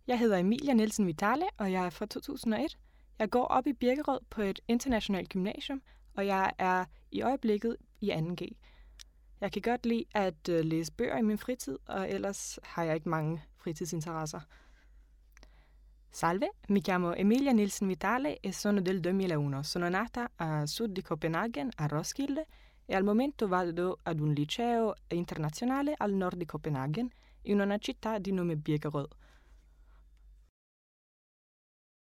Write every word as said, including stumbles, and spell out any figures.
Jeg hedder Emilia Nielsen Vitale, og jeg er fra to tusind og et. Jeg går op i Birkerød på et internationalt gymnasium, og jeg er i øjeblikket i anden G. Jeg kan godt lide at uh, læse bøger i min fritid, og ellers har jeg ikke mange fritidsinteresser. Salve, mi chiamo Emilia Nielsen Vitale e sono del duemilauno. Sono nata a sud di Copenaghen, a Roskilde, e al momento vado ad un liceo internazionale al nord di Copenaghen, in una città di nome Birkerød.